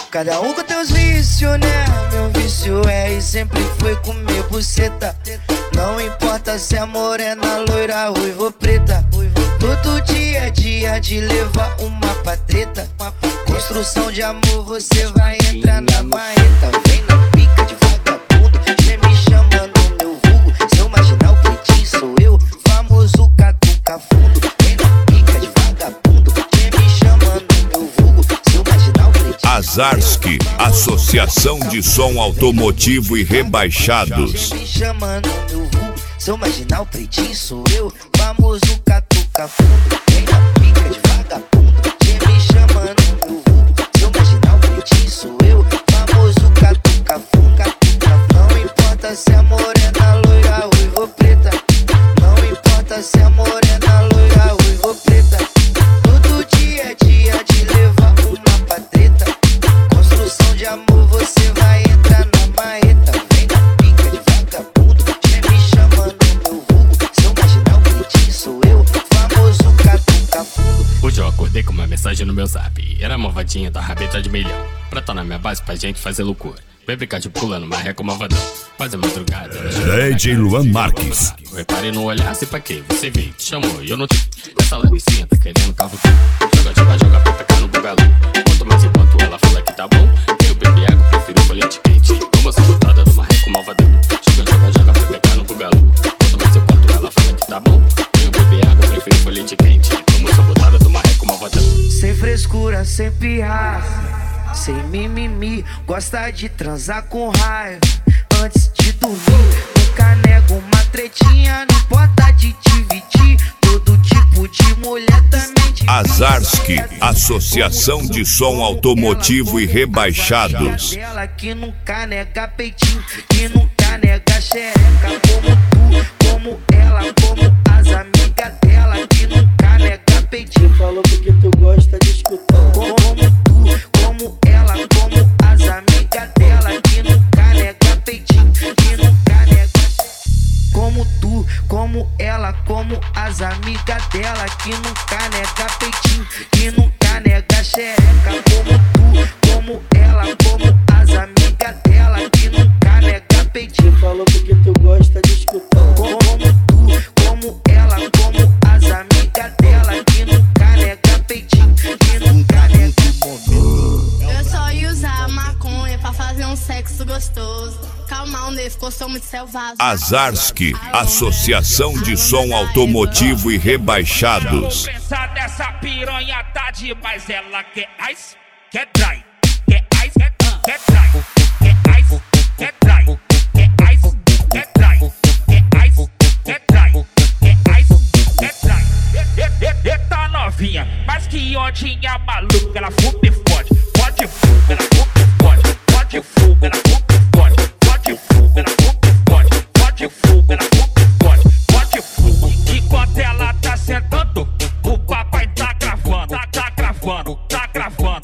Cada um com teus vícios, né? Meu vício é e sempre foi comer buceta. Não importa se é morena, loira, ruiva ou preta. Todo dia é dia de levar uma pra treta. Construção de amor, você vai entrar na marreta. Vem na pica de vagabundo, cê me chama no meu vulgo. Seu marginal pretinho sou eu, famoso catuca fundo. Vem na pica de vagabundo, cê me chama no meu vulgo. Seu marginal pretinho. Azarski, Associação de Som Automotivo e Rebaixados. Cê me chama no meu vulgo. Seu marginal pretinho sou eu, famoso catuca fundo. Vem na pica de vagabundo, cê me chama no meu vulgo. Seu marginal pretinho sou eu, famoso catuca fundo. Não importa se é morena, loira, ruiva ou preta. Não importa se é morena, loira, ruiva ou preta. Todo dia é dia de levar uma pra treta. Construção de amor, você vai entrar na marreta. Vem na pica de vagabundo, cê me chama no meu vulgo. Seu marginal pretinho sou eu, famoso catuca fundo. Hoje eu acordei com uma mensagem no meu zap. Era uma vadinha da rabeta de milhão. Pra tá na minha base pra gente fazer loucura. Vem brincar de pulando, marreco malvadão. Faz a madrugada. DJ Luan Marques. Eu reparei no olhar, sei pra quê? Você veio, te chamou e eu não te. Essa laricinha tá querendo cavucar. Joga pra pegar no bugalu. Quanto mais enquanto ela fala que tá bom. Eu bebi água, prefiro colete quente. Como essa botada do marreco malvadão. Joga pra pegar no bugalu. Quanto mais enquanto ela fala que tá bom. Eu bebi água, prefiro colete quente. Como essa botada do marreco malvadão. Sem frescura, sem pirraça, sem mimimi, gosta de transar com raiva antes de dormir. Nunca nego uma tretinha, não importa de dividir. Todo tipo de mulher também. Azarski, Associação de Som Automotivo e Rebaixados. Ela que nunca nega peitinho, que nunca nega xereca. Como tu, como ela, como as amigas dela, que nunca nega peitinho. Falou porque tu gosta de escutar. Como tu, como ela, como as amigas dela, que nunca nega peitinho, que nunca nega. Como tu, como ela, como as amigas dela, que nunca nega peitinho, que nunca nega xereca. Como tu, como ela, como as amigas dela, que nunca nega peitinho. Falou porque tu gosta de escutar. Como tu, como ela, como as amigas dela, que nunca nega peitinho, que nunca nega. Eu só ia usar maconha pra fazer um sexo gostoso. Calma, onde ficou, sou muito selvagem. Azarski, Associação de Som Automotivo e Rebaixados. Pensar dessa piranha tá demais. Ela quer ice, quer dry, quer ice, quer dry, quer ice, quer dry, quer ice, quer dry, quer ice, quer dry, quer ice, quer dry. Eita novinha, mas que ondinha maluca. Ela fume e fode, pode fuga, ela fume e fode, pode fuga, ela fume e fode, pode fuga, ela fume e fode, pode fuga, ela fume e fode, pode fuga. Enquanto ela tá sentando, o papai tá gravando, tá gravando, tá gravando.